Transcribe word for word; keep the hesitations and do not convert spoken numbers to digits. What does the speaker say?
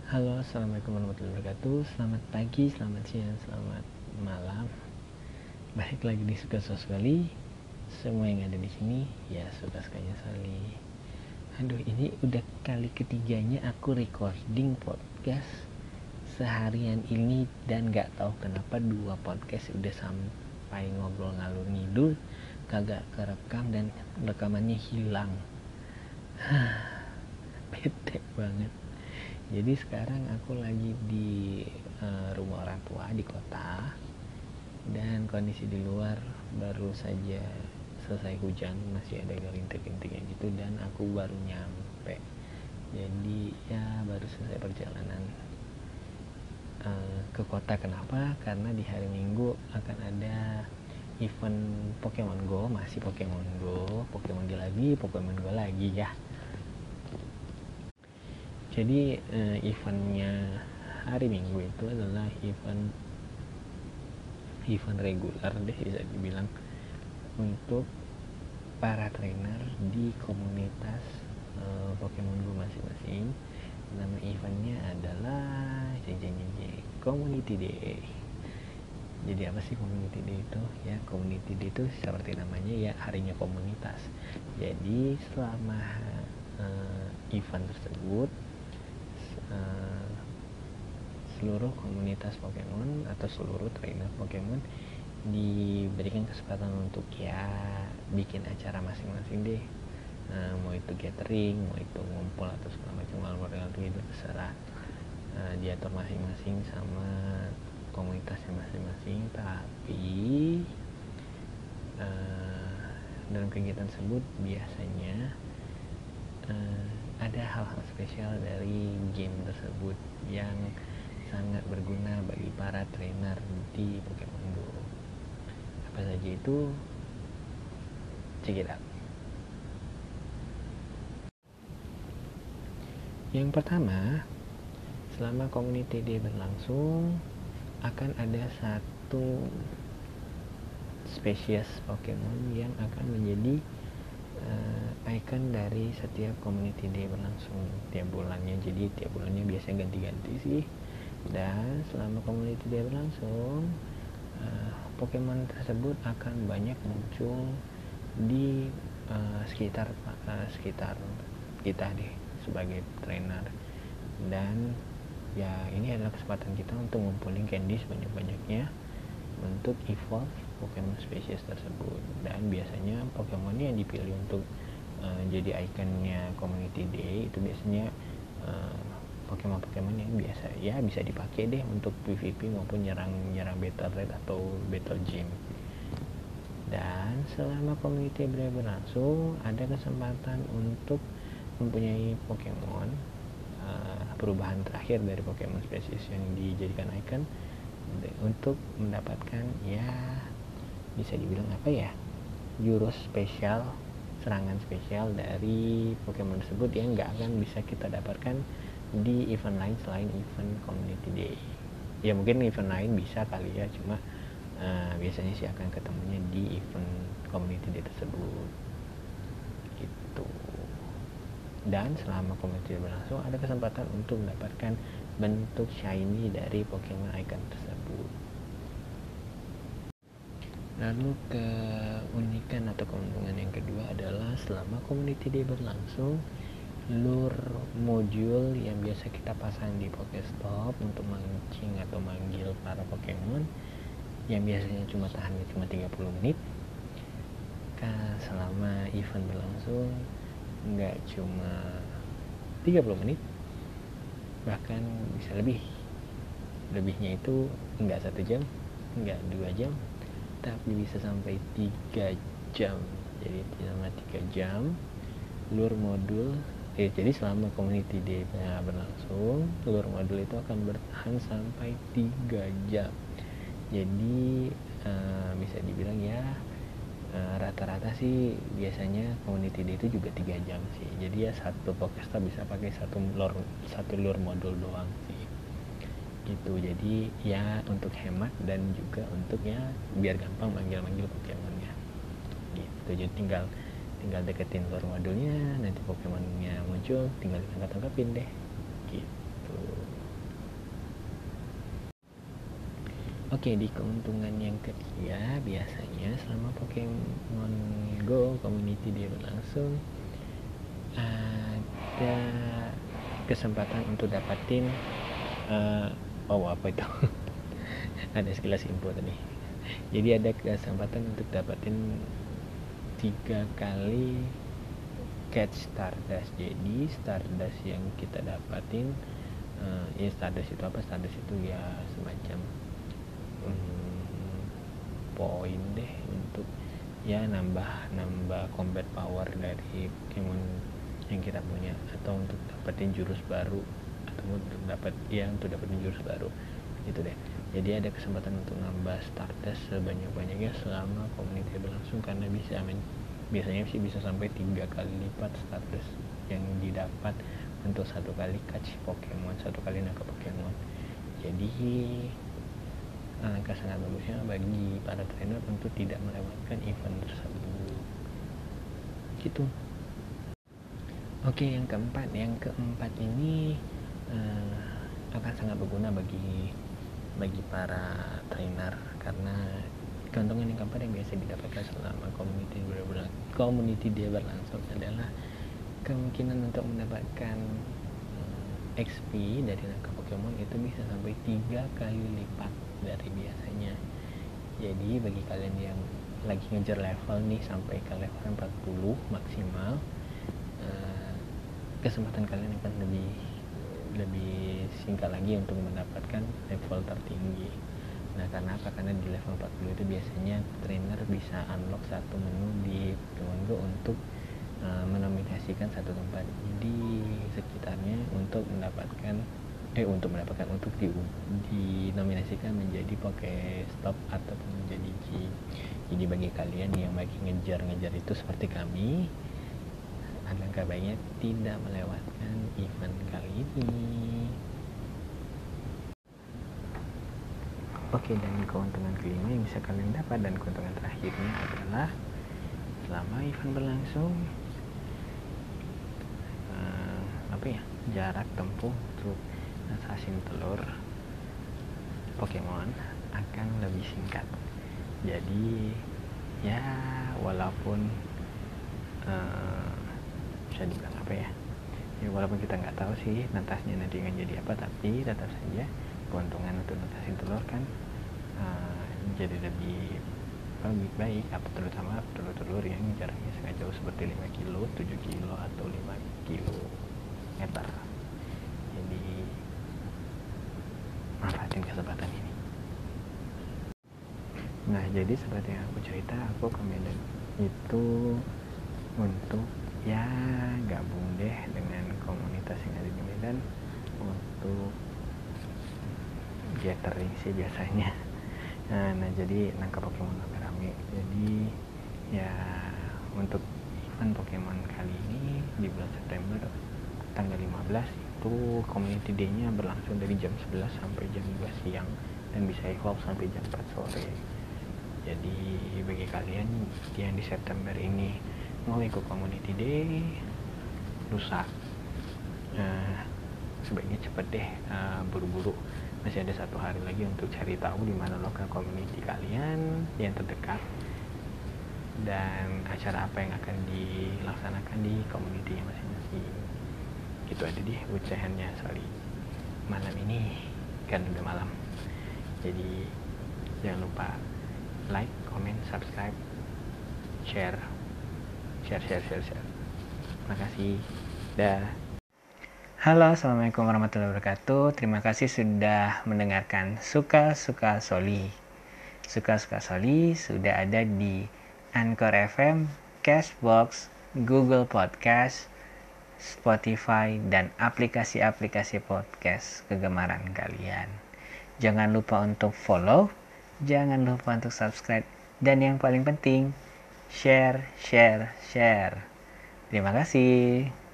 Halo, assalamualaikum warahmatullahi wabarakatuh. Selamat pagi, selamat siang, selamat malam. Balik lagi di Suka Sekali. Semua yang ada di sini ya suka sukanya sekali. Aduh, ini udah kali ketiganya aku recording podcast seharian ini dan nggak tahu kenapa dua podcast udah sampai ngobrol ngalur ngidul kagak kerekam dan rekamannya hilang. Bete banget. Jadi sekarang aku lagi di uh, rumah orang tua di kota dan kondisi di luar baru saja selesai hujan, masih ada rintik-rintiknya gitu dan aku baru nyampe. Jadi ya baru selesai perjalanan uh, ke kota. Kenapa? Karena di hari Minggu akan ada event Pokemon Go, masih Pokemon Go, Pokemon Go lagi, Pokemon Go lagi ya. Jadi uh, eventnya hari Minggu itu adalah event event reguler deh bisa dibilang untuk para trainer di komunitas uh, Pokemon Go masing-masing. Nama eventnya adalah jeng jeng jeng Community Day. Jadi apa sih Community Day itu? Ya, Community Day itu seperti namanya ya, harinya komunitas. Jadi selama uh, event tersebut uh, seluruh komunitas Pokemon atau seluruh trainer Pokemon diberikan kesempatan untuk ya bikin acara masing-masing deh. Nah, mau itu gathering, mau itu ngumpul atau segala macam hal-hal itu terserah, uh, diatur masing-masing sama komunitasnya masing-masing. Tapi uh, dalam kegiatan tersebut biasanya uh, ada hal-hal spesial dari game tersebut yang sangat berguna bagi para trainer di Pokemon Go. Apa saja itu? Check it out. Yang pertama, selama Community Day berlangsung akan ada satu spesies Pokemon yang akan menjadi uh, icon dari setiap Community Day berlangsung tiap bulannya. Jadi tiap bulannya biasanya ganti-ganti sih. Dan selama Community Day berlangsung, uh, Pokemon tersebut akan banyak muncul di uh, sekitar uh, sekitar kita deh sebagai trainer. Dan ya ini adalah kesempatan kita untuk ngumpulin candy sebanyak-banyaknya untuk evolve Pokemon spesies tersebut. Dan biasanya Pokemon yang dipilih untuk uh, jadi ikonnya Community Day itu biasanya uh, Pokemon-Pokemon yang biasa ya bisa dipakai deh untuk P V P maupun nyerang-nyerang Battle Red atau Battle Gym. Dan selama Community Day berlangsung ada kesempatan untuk mempunyai Pokemon uh, perubahan terakhir dari Pokemon spesies yang dijadikan icon untuk mendapatkan ya bisa dibilang apa ya, jurus spesial, serangan spesial dari Pokemon tersebut yang nggak akan bisa kita dapatkan di event lain selain event Community Day. Ya mungkin event lain bisa kali ya, cuma uh, biasanya sih akan ketemunya di event Community Day tersebut gitu. Dan selama Community Day berlangsung ada kesempatan untuk mendapatkan bentuk shiny dari Pokemon icon tersebut. Lalu keunikan atau keuntungan yang kedua adalah selama Community Day berlangsung, lure modul yang biasa kita pasang di Pokestop untuk mancing atau manggil para Pokemon yang biasanya cuma tahannya cuma tiga puluh menit, selama event berlangsung nggak cuma tiga puluh menit, bahkan bisa lebih. Lebihnya itu nggak satu jam, nggak dua jam, tapi bisa sampai tiga jam. Jadi selama tiga jam lure modul eh, jadi selama Community Day berlangsung, lure modul itu akan bertahan sampai tiga jam. Jadi uh, bisa dibilang ya uh, rata-rata sih biasanya Community Day itu juga tiga jam sih. Jadi ya satu Pokestop bisa pakai satu lure satu lure modul doang sih gitu. Jadi ya untuk hemat dan juga untuk ya biar gampang manggil-manggil Pokemonnya gitu. Jadi tinggal tinggal deketin lure modulnya, nanti Pokemonnya muncul tinggal ditangkap-tangkapin deh gitu. Oke, di keuntungan yang ketiga, biasanya selama Pokemon Go Community Day berlangsung, ada kesempatan untuk dapatin uh, oh apa itu ada sekilas info tadi. Jadi ada kesempatan untuk dapatin tiga kali catch Stardust. Jadi Stardust yang kita dapatin, uh, ya Stardust itu apa? Stardust itu ya semacam hmm, poin deh untuk ya nambah nambah combat power dari Pokemon yang kita punya, atau untuk dapetin jurus baru, atau untuk dapat ya untuk dapetin jurus baru gitu deh. Jadi ada kesempatan untuk nambah Stardust sebanyak-banyaknya selama komunitas berlangsung, karena bisa men biasanya sih bisa sampai tiga kali lipat Stardust yang didapat untuk satu kali catch Pokemon, satu kali nangkap Pokemon. Jadi alangkah sangat bagusnya bagi para trainer untuk tidak melewatkan event tersebut gitu. Oke, yang keempat yang keempat ini uh, akan sangat berguna bagi bagi para trainer, karena keuntungan yang keempat yang biasa didapatkan selama community berlangsung, community dia berlangsung adalah kemungkinan untuk mendapatkan X P dari nangkap Pokemon itu bisa sampai tiga kali lipat dari biasanya. Jadi bagi kalian yang lagi ngejar level nih sampai ke level empat puluh maksimal, eh, kesempatan kalian akan lebih lebih singkat lagi untuk mendapatkan level tertinggi. Nah, karena apa? Karena di level empat puluh itu biasanya trainer bisa unlock satu menu di Pokemon Go untuk uh, menominasikan satu tempat di sekitarnya untuk mendapatkan eh untuk mendapatkan untuk di, dinominasikan menjadi Pokestop ataupun menjadi gym. Jadi bagi kalian yang lagi ngejar-ngejar itu seperti kami, alangkah baiknya tidak melewatkan event kali ini. Oke, dan keuntungan kelima yang bisa kalian dapat dan keuntungan terakhirnya adalah selama event berlangsung, uh, apa ya jarak tempuh untuk assassin telur Pokemon akan lebih singkat. Jadi ya walaupun uh, bisa dibilang apa ya, ya walaupun kita nggak tahu sih netasnya nanti akan jadi apa, tapi tetap saja keuntungan untuk netasin telur kan uh, jadi lebih lebih baik, apa terutama telur-telur yang jaraknya sangat jauh seperti lima kilo, tujuh kilo atau lima kilometer. Jadi manfaatin kesempatan ini. Nah, jadi seperti yang aku cerita, aku ke Medan itu untuk ya gabung deh dengan komunitas yang ada di Medan untuk gathering sih biasanya. Nah, nah jadi nangkap Pokemon rame-rame. Jadi ya untuk event Pokemon kali ini di bulan September tanggal lima belas itu community day-nya berlangsung dari jam sebelas sampai jam dua siang dan bisa evolve sampai jam empat sore. Jadi bagi kalian yang di September ini mau ikut community day lusa, uh, sebaiknya cepet deh, uh, buru-buru. Masih ada satu hari lagi untuk cari tahu di mana lokal community kalian yang terdekat dan acara apa yang akan dilaksanakan di community masing-masing. Gitu aja deh ucahannya sorry malam ini kan udah malam. Jadi jangan lupa like, comment, subscribe, share, share, share, share, share. Makasih. Dah. Halo, assalamualaikum warahmatullahi wabarakatuh. Terima kasih sudah mendengarkan Suka-Suka Soli. Suka-Suka Soli sudah ada di Anchor F M, Castbox, Google Podcast, Spotify, dan aplikasi-aplikasi podcast kegemaran kalian. Jangan lupa untuk follow, jangan lupa untuk subscribe, dan yang paling penting, share, share, share. Terima kasih.